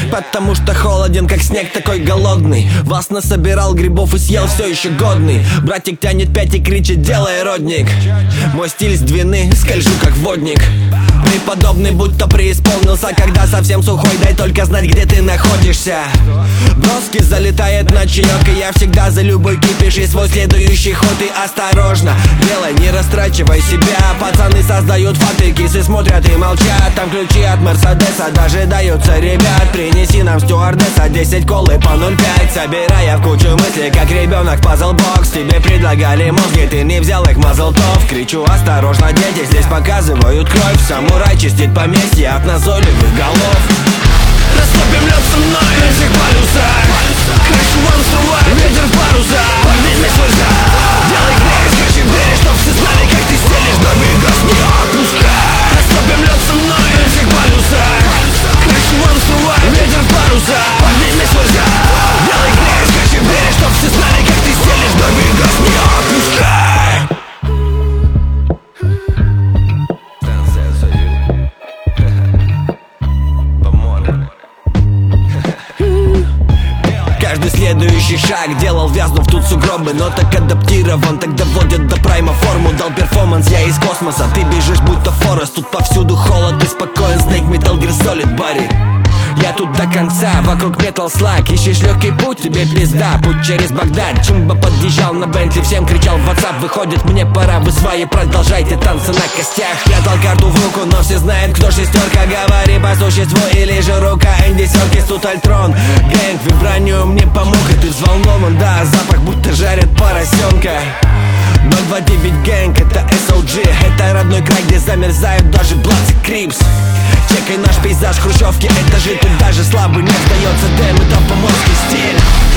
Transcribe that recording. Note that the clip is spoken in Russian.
Потому что холоден, как снег, такой голодный. Вас насобирал грибов и съел, все еще годный. Братик тянет 5 и кричит: делай родник. Мой стиль с двины, скольжу как водник. Преподобный будто преисполнился, когда совсем сухой, дай только знать, где ты находишься. Броски залетает на чаек, и я всегда за любой кипиш и свой следующий ход. И осторожно, делай, не растрачивай себя. Пацаны создают факты, кисы смотрят и молчат. Там ключи от Мерседеса дожидаются ребят. Принеси нам стюардесса 10 колы по 0,5. Собирая в кучу мысли, как ребенок пазл-бокс. Тебе предлагали мозги, ты не взял их, мазл-тов. Кричу: осторожно, дети, здесь показывают кровь. Самурай чистит поместье от назойливых голов. Растопим лед со мной на всех полюсах. Крышу вон срывай, ветер в парусах. Подними свой зад, делай грех, скачи в двери, чтоб все знали, как ты стелишь. До бегов не отпускай. Растопим лед со мной на всех полюсах. Крышу вон срывай, ветер в парусах. Подними свой зад, делай грех, скачи в двери, чтоб все знали, как ты стелишь. До бегов не отпускай. Каждый следующий шаг делал, вязнув тут сугробы. Но так адаптирован, так доводят до прайма форму. Дал перформанс, я из космоса, ты бежишь будто Форест. Тут повсюду холод, ты спокоен, Snake, Metal Gear Solid, buddy. Я тут до конца, вокруг метал слаг. Ищешь легкий путь, тебе пизда. Путь через Багдад, Чумба подъезжал на Бентли. Всем кричал в WhatsApp: выходит, мне пора, вы свои продолжайте танцы на костях. Прятал карту в руку, но все знают, кто шестерка. Говори по существу или же рука Энди Серкис, тут Альтрон. Гэнг, вибранию мне помог, и ты взволнован, да. Запах будто жарят поросенка. 029 гэнг, это SOG. Это родной край, где замерзают даже Bloods и Crips. Чекай наш пейзаж хрущевки, этажи. Тут даже слабый не сдается, дэм, это поморский стиль.